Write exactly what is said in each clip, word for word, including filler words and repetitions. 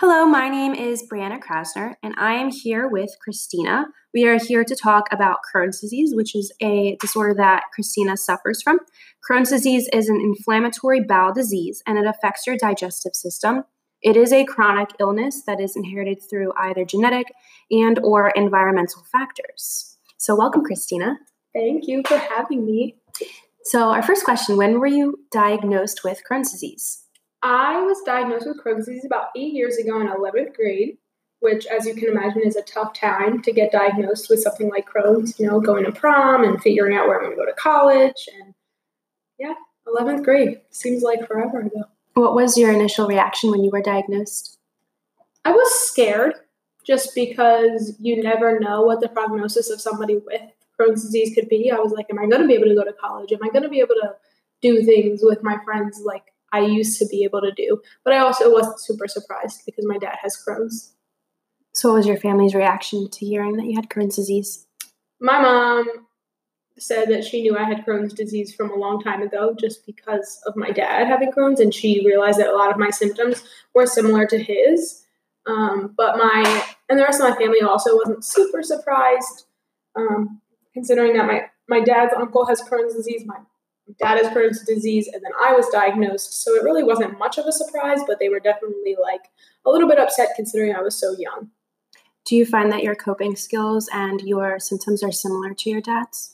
Hello, my name is Brianna Krasner, and I am here with Christina. We are here to talk about Crohn's disease, which is a disorder that Christina suffers from. Crohn's disease is an inflammatory bowel disease, and it affects your digestive system. It is a chronic illness that is inherited through either genetic and or environmental factors. So welcome, Christina. Thank you for having me. So our first question, when were you diagnosed with Crohn's disease? I was diagnosed with Crohn's disease about eight years ago in eleventh grade, which, as you can imagine, is a tough time to get diagnosed with something like Crohn's, you know, going to prom and figuring out where I'm going to go to college. And yeah, eleventh grade seems like forever ago. What was your initial reaction when you were diagnosed? I was scared just because you never know what the prognosis of somebody with Crohn's disease could be. I was like, am I going to be able to go to college? Am I going to be able to do things with my friends like I used to be able to do? But I also wasn't super surprised because my dad has Crohn's. So what was your family's reaction to hearing that you had Crohn's disease? My mom said that she knew I had Crohn's disease from a long time ago just because of my dad having Crohn's, and she realized that a lot of my symptoms were similar to his. Um, but my, and the rest of my family also wasn't super surprised, um, considering that my, my dad's uncle has Crohn's disease, my dad has Crohn's disease, and then I was diagnosed. So it really wasn't much of a surprise, but they were definitely like a little bit upset considering I was so young. Do you find that your coping skills and your symptoms are similar to your dad's?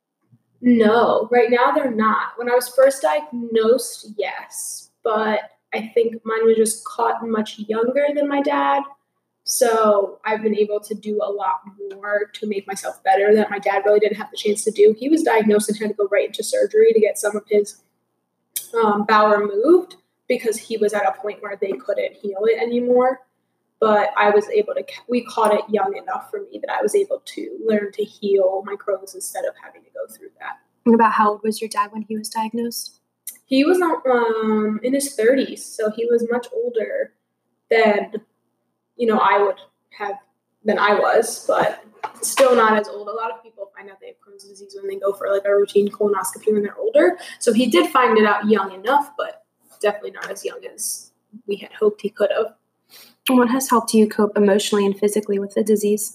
No, right now they're not. When I was first diagnosed, yes, but I think mine was just caught much younger than my dad. So I've been able to do a lot more to make myself better that my dad really didn't have the chance to do. He was diagnosed and had to go right into surgery to get some of his um, bowel removed because he was at a point where they couldn't heal it anymore. But I was able to, we caught it young enough for me that I was able to learn to heal my Crohn's instead of having to go through that. And about how old was your dad when he was diagnosed? He was um, in his thirties, so he was much older than, you know, I would have, than I was, but still not as old. A lot of people find out they have Crohn's disease when they go for like a routine colonoscopy when they're older. So he did find it out young enough, but definitely not as young as we had hoped he could have. What has helped you cope emotionally and physically with the disease?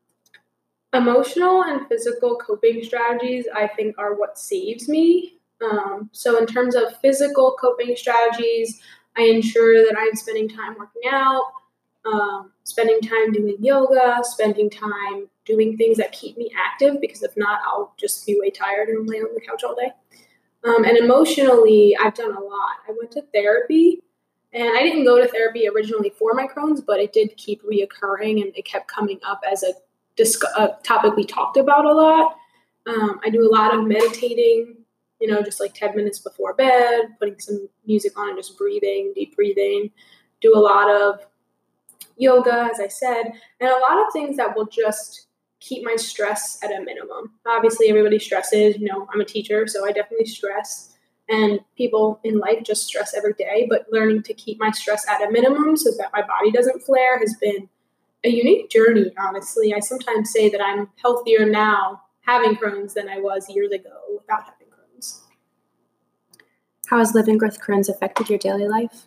Emotional and physical coping strategies, I think, are what saves me. Um, so in terms of physical coping strategies, I ensure that I'm spending time working out, um, spending time doing yoga, spending time doing things that keep me active, because if not, I'll just be way tired and lay on the couch all day. Um, and emotionally, I've done a lot. I went to therapy. And I didn't go to therapy originally for my Crohn's, but it did keep reoccurring, and it kept coming up as a, disc- a topic we talked about a lot. Um, I do a lot of meditating, you know, just like ten minutes before bed, putting some music on and just breathing, deep breathing. Do a lot of yoga, as I said, and a lot of things that will just keep my stress at a minimum. Obviously, everybody stresses. You know, I'm a teacher, so I definitely stress. And people in life just stress every day, but learning to keep my stress at a minimum so that my body doesn't flare has been a unique journey, honestly. I sometimes say that I'm healthier now having Crohn's than I was years ago without having Crohn's. How has living with Crohn's affected your daily life?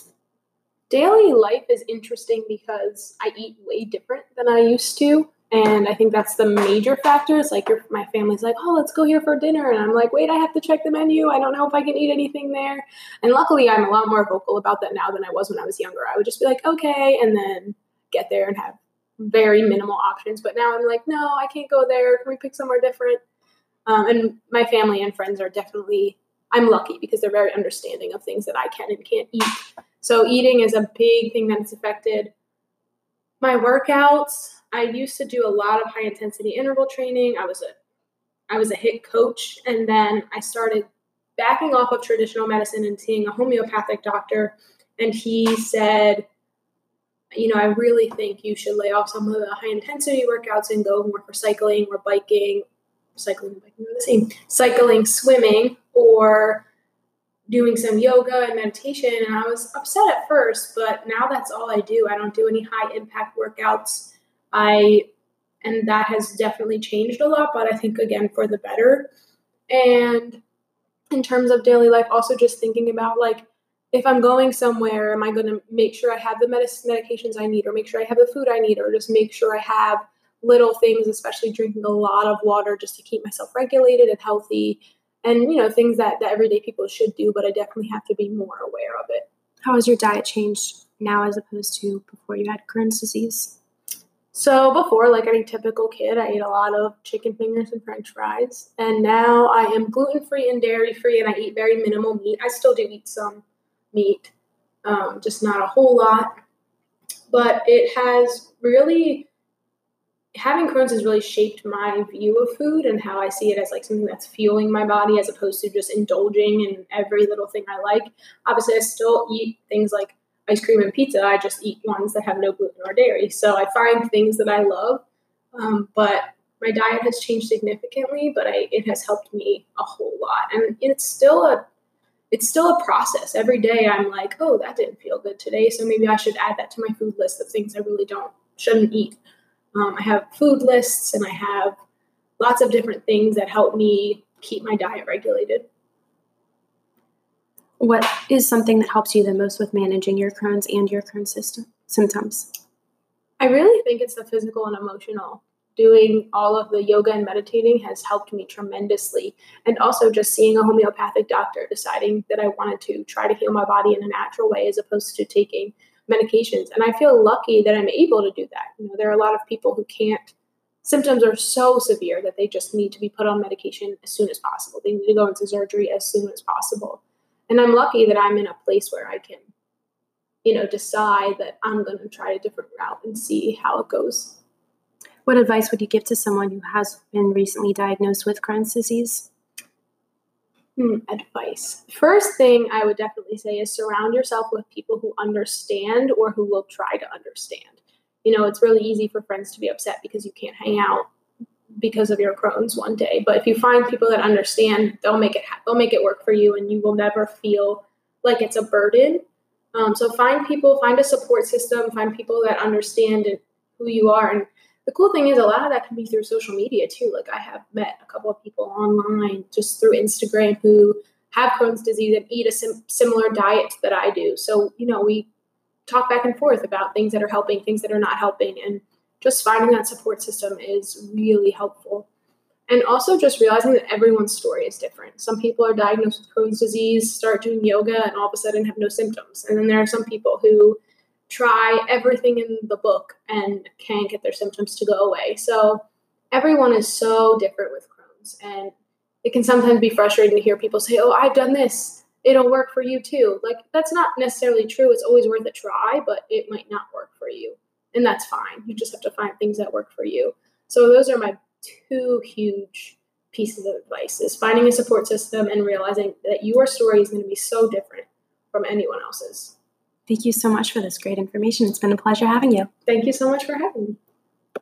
Daily life is interesting because I eat way different than I used to. And I think that's the major factor. It's like your, my family's like, oh, let's go here for dinner. And I'm like, wait, I have to check the menu. I don't know if I can eat anything there. And luckily, I'm a lot more vocal about that now than I was when I was younger. I would just be like, okay, and then get there and have very minimal options. But now I'm like, no, I can't go there. Can we pick somewhere different? Um, and my family and friends are definitely, I'm lucky because they're very understanding of things that I can and can't eat. So eating is a big thing that's affected my workouts. I used to do a lot of high intensity interval training. I was a I was a HIIT coach, and then I started backing off of traditional medicine and seeing a homeopathic doctor, and he said, you know, I really think you should lay off some of the high intensity workouts and go more for cycling or biking. Cycling and biking are the same. Cycling, swimming, or doing some yoga and meditation. And I was upset at first, but now that's all I do. I don't do any high impact workouts. I, and that has definitely changed a lot, but I think again for the better. And in terms of daily life, also just thinking about like if I'm going somewhere, am I going to make sure I have the medicine medications I need, or make sure I have the food I need, or just make sure I have little things, especially drinking a lot of water just to keep myself regulated and healthy, and, you know, things that, that everyday people should do, but I definitely have to be more aware of it. How has your diet changed now as opposed to before you had Crohn's disease? So before, like any typical kid, I ate a lot of chicken fingers and French fries, and now I am gluten-free and dairy-free, and I eat very minimal meat. I still do eat some meat, um, just not a whole lot, but it has really, having Crohn's has really shaped my view of food and how I see it as like something that's fueling my body as opposed to just indulging in every little thing I like. Obviously, I still eat things like ice cream and pizza. I just eat ones that have no gluten or dairy. So I find things that I love, um, but my diet has changed significantly, but I, it has helped me a whole lot. And it's still a It's still a process. Every day I'm like, oh, that didn't feel good today, so maybe I should add that to my food list of things I really don't, shouldn't eat. Um, I have food lists, and I have lots of different things that help me keep my diet regulated. What is something that helps you the most with managing your Crohn's and your Crohn's system, symptoms? I really think it's the physical and emotional. Doing all of the yoga and meditating has helped me tremendously. And also just seeing a homeopathic doctor, deciding that I wanted to try to heal my body in a natural way as opposed to taking medications. And I feel lucky that I'm able to do that. You know, there are a lot of people who can't, symptoms are so severe that they just need to be put on medication as soon as possible. They need to go into surgery as soon as possible. And I'm lucky that I'm in a place where I can, you know, decide that I'm going to try a different route and see how it goes. What advice would you give to someone who has been recently diagnosed with Crohn's disease? Hmm, advice. First thing I would definitely say is surround yourself with people who understand or who will try to understand. You know, it's really easy for friends to be upset because you can't hang out because of your Crohn's one day. But if you find people that understand, they'll make it ha- they'll make it work for you, and you will never feel like it's a burden. Um, so find people, find a support system, find people that understand who you are. And the cool thing is a lot of that can be through social media too. Like I have met a couple of people online just through Instagram who have Crohn's disease and eat a sim- similar diet that I do. So, you know, we talk back and forth about things that are helping, things that are not helping. And just finding that support system is really helpful. And also just realizing that everyone's story is different. Some people are diagnosed with Crohn's disease, start doing yoga, and all of a sudden have no symptoms. And then there are some people who try everything in the book and can't get their symptoms to go away. So everyone is so different with Crohn's. And it can sometimes be frustrating to hear people say, oh, I've done this, it'll work for you too. Like, that's not necessarily true. It's always worth a try, but it might not work for you. And that's fine. You just have to find things that work for you. So those are my two huge pieces of advice, is finding a support system and realizing that your story is going to be so different from anyone else's. Thank you so much for this great information. It's been a pleasure having you. Thank you so much for having me.